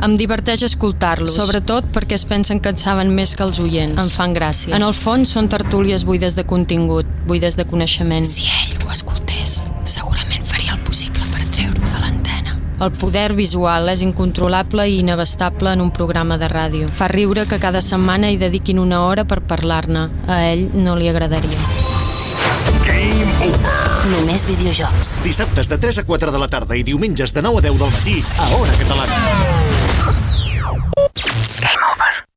Em diverteix escoltar-los, sobretot perquè es pensen que en saben més que els oients. Em fan gràcia. En el fons són tertúlies buides de contingut, buides de coneixement. Si ell ho escoltés, segurament faria el possible per treure-ho de l'antena. El poder visual és incontrolable i inabastable en un programa de ràdio. Fa riure que cada setmana hi dediquin una hora per parlar-ne. A ell no li agradaria. Game over. Només videojocs. Dissabtes de 3 a 4 de la tarda i diumenges de 9 a 10 del matí a Hora Catalana.